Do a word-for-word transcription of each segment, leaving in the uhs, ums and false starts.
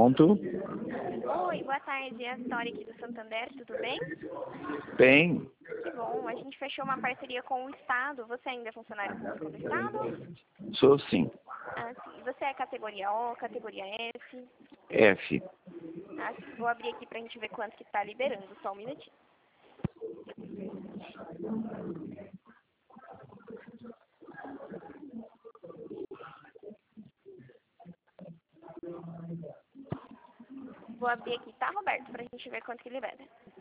Pronto. Oi, boa tarde. É a Vitória aqui do Santander, tudo bem? Bem, Que bom. A gente fechou uma parceria com o Estado. Você ainda é funcionário público do Estado? sou sim. Ah, sim. Você é categoria O, categoria F? F. Ah, sim. Vou abrir aqui pra gente ver quanto que tá liberando. Só um minutinho. Vou abrir aqui, tá, Roberto? Pra gente ver quanto que libera.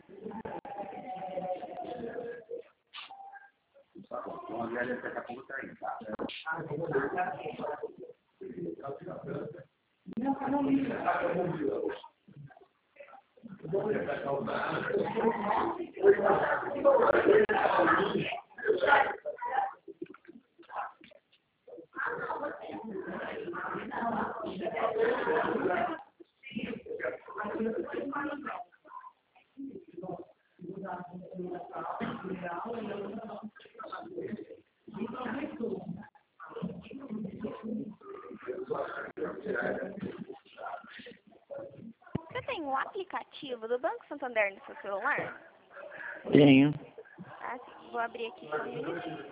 Você tem o aplicativo do Banco Santander no seu celular? Tenho. Ah, sim. Vou abrir aqui só um minutinho.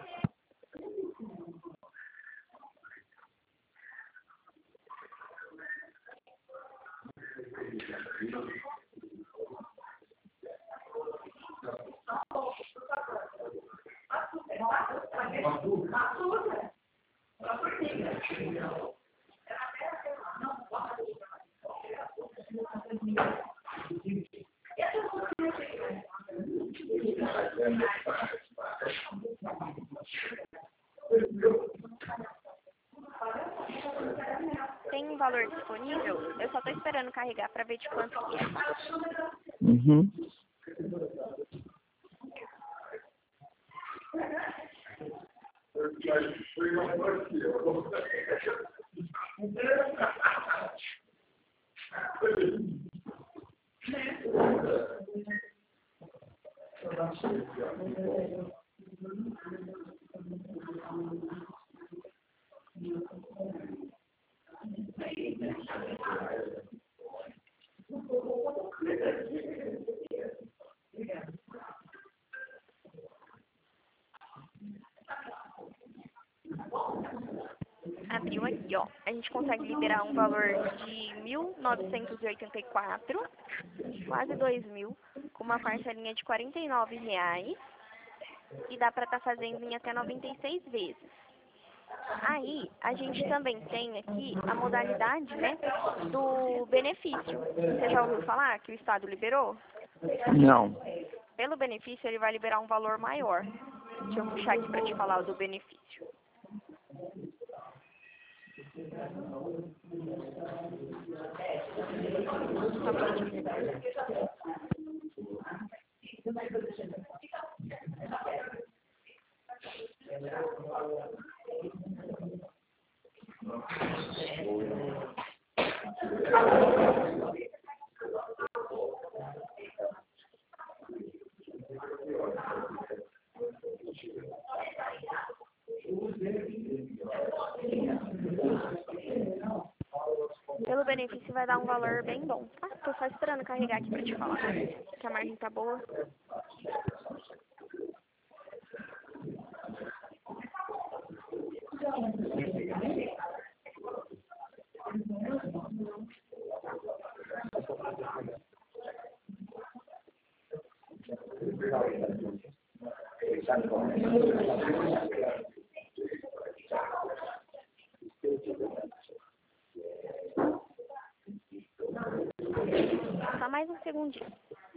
Tem um valor disponível? Eu só tô esperando carregar pra ver de quanto que é, tá? Uhum. Abriu aqui, ó. A gente consegue liberar um valor de mil novecentos e oitenta e quatro, quase dois mil, com uma parcelinha de quarenta e nove reais. E dá pra estar fazendo em até noventa e seis vezes. Aí, a gente também tem aqui a modalidade, né, do benefício. Você já ouviu falar que o Estado liberou? Não. Pelo benefício, ele vai liberar um valor maior. Deixa eu puxar aqui pra te falar o do benefício. Só um minutinho. Pelo benefício vai dar um valor bem bom. Ah, tô só esperando carregar aqui pra te falar. Que a margem tá boa. Só mais um segundinho.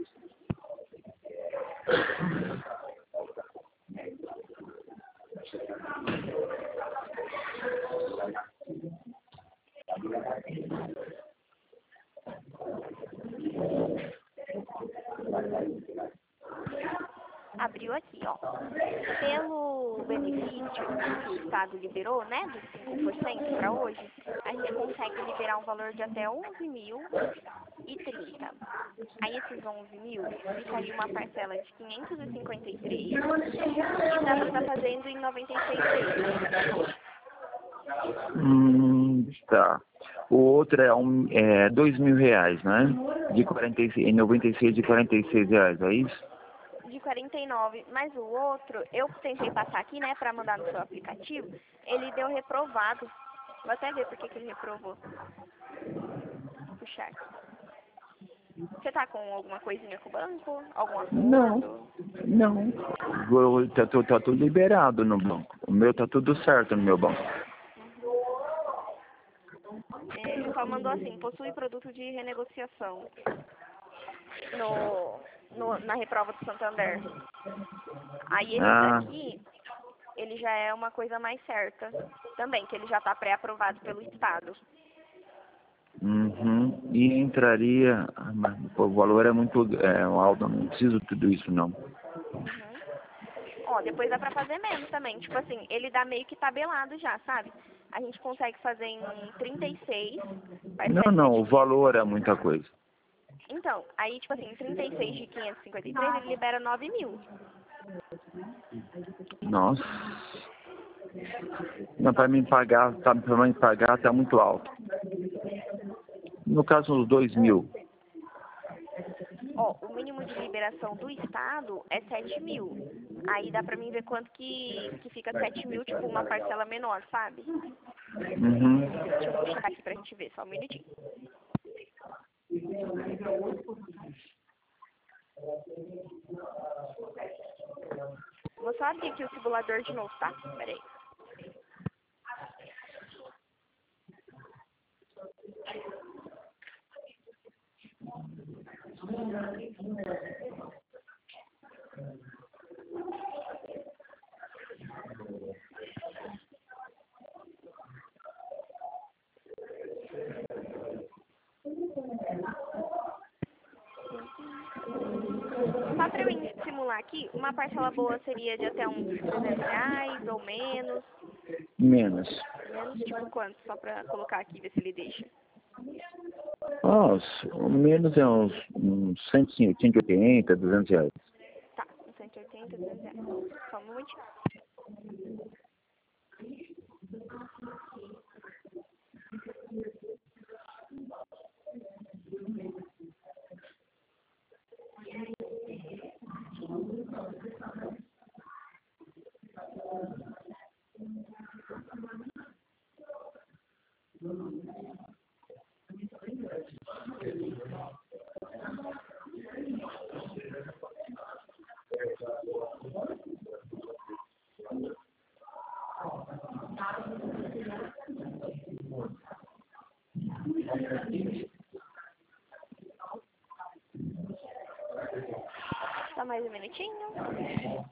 Abriu aqui, ó. Pelo benefício que o Estado liberou, né, dos cinco por cento para hoje, a gente consegue liberar um valor de até onze mil e trinta. Aí esses onze mil ficaria uma parcela de quinhentos e cinquenta e três e dá para estar fazendo em noventa e seis vezes. Hum, tá. O outro é, um, é dois mil reais, né? De quarenta e seis, noventa e seis de quarenta e seis reais, é isso? De quarenta e nove, mas o outro, eu tentei passar aqui, né, pra mandar no seu aplicativo, ele deu reprovado. Vou até ver por que que ele reprovou. Puxar. Você tá com alguma coisinha com o banco? Algum acordo? Não, não. Vou- Tá, tu- tá tudo liberado no banco. O meu tá tudo certo no meu banco. É, ele só mandou assim, possui produto de renegociação no, no, na reprova do Santander. Aí esse Ah, daqui, ele já é uma coisa mais certa também, que ele já está pré-aprovado pelo Estado. uhum. E entraria... ah, mas, pô, o valor é muito é, alto, não preciso de tudo isso, não. Uhum. Ó, depois dá pra fazer menos também. Tipo assim, ele dá meio que tabelado já, sabe? A gente consegue fazer em trinta e seis Não, parcelas não, de o quinhentos. valor é muita coisa. Então, aí, tipo assim, em trinta e seis de quinhentos e cinquenta e três, ele libera nove mil. Nossa. Não, para mim pagar, tá, para mim pagar tá muito alto. No caso, uns dois mil. Ó, o mínimo de liberação do Estado é sete mil. Aí dá pra mim ver quanto que, que fica sete mil, tipo, uma parcela menor, sabe? Uhum. Deixa eu puxar aqui pra gente ver, só um minutinho. Vou só abrir aqui o simulador de novo, tá? Peraí. Só pra eu simular aqui, uma parcela boa seria de até uns trezentos reais ou menos. Menos. Menos tipo quanto? Só pra colocar aqui, ver se ele deixa. Nossa, o menos é uns, uns cento e oitenta, duzentos reais. Tá, uns cento e oitenta, duzentos reais. Só um momentinho. Só mais um minutinho.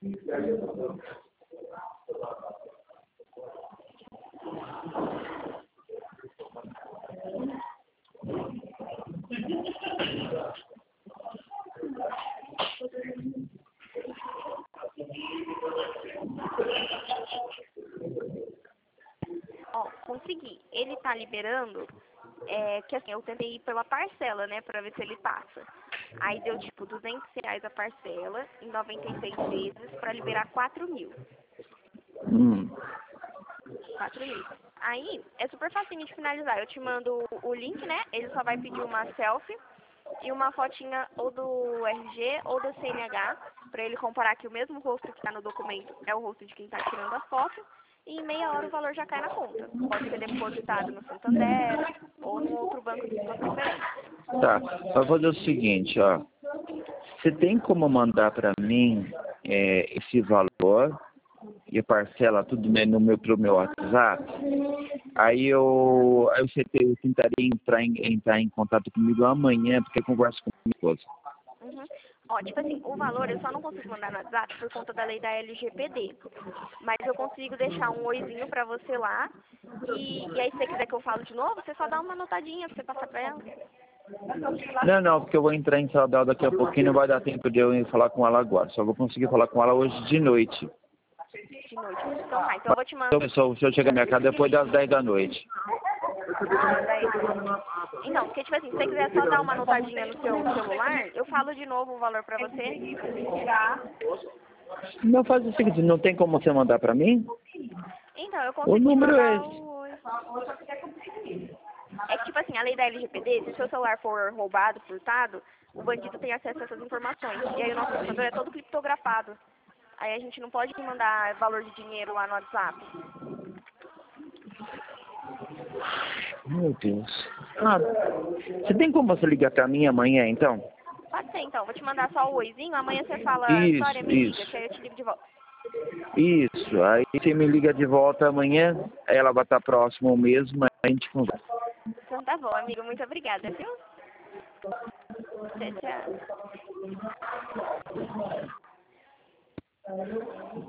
Ó, consegui. Ele tá liberando, é, que assim, eu tentei ir pela parcela, né, pra ver se ele passa. Aí deu tipo duzentos reais a parcela, em noventa e seis vezes, pra liberar quatro mil. Hum. quatro mil. Aí, é super facinho de finalizar. Eu te mando o link, né? Ele só vai pedir uma selfie e uma fotinha ou do R G ou do C N H, pra ele comparar que o mesmo rosto que tá no documento é o rosto de quem tá tirando a foto. E em meia hora o valor já cai na conta. Pode ser depositado no Santander ou num outro banco de sua preferência. Tá, eu vou fazer o seguinte, ó. Você tem como mandar para mim é, esse valor e a parcela tudo né, no meu, pro meu WhatsApp? Aí eu, aí você te- eu tentaria entrar em, entrar em contato comigo amanhã, porque eu converso com minha esposa. Uhum. Ó, tipo assim, o valor eu só não consigo mandar no WhatsApp por conta da lei da L G P D. Mas eu consigo deixar um oizinho pra você lá. E, e aí, se você quiser que eu falo de novo, você só dá uma notadinha pra você passar pra ela. Não, não, porque eu vou entrar em Saudade daqui a pouquinho, não vai dar tempo de eu ir falar com ela agora. Só vou conseguir falar com ela hoje de noite. De noite. Então tá, então eu vou te mandar. Então, só, se eu chegar na minha casa depois das dez da noite. Ah, daí. Então, porque tipo assim, se você quiser só dar uma notadinha no seu celular, eu falo de novo o valor pra você. Não faz o seguinte, não tem como você mandar para mim? Então, eu O consigo te número é mandar esse. o... É que, tipo assim, a lei da L G P D, se o seu celular for roubado, furtado, o bandido tem acesso a essas informações. E aí o nosso computador é todo criptografado. Aí a gente não pode mandar valor de dinheiro lá no WhatsApp. Meu Deus. Ah, você tem como você ligar pra mim amanhã, então? Pode ser, então. Vou te mandar só o oizinho. Amanhã você fala, Vitória, Isso, me liga, isso. que aí eu te ligo de volta. Isso. Aí você me liga de volta amanhã, aí ela vai estar próximo mesmo, aí a gente conversa. Então tá bom, amigo. Muito obrigada, viu? Tchau, tchau.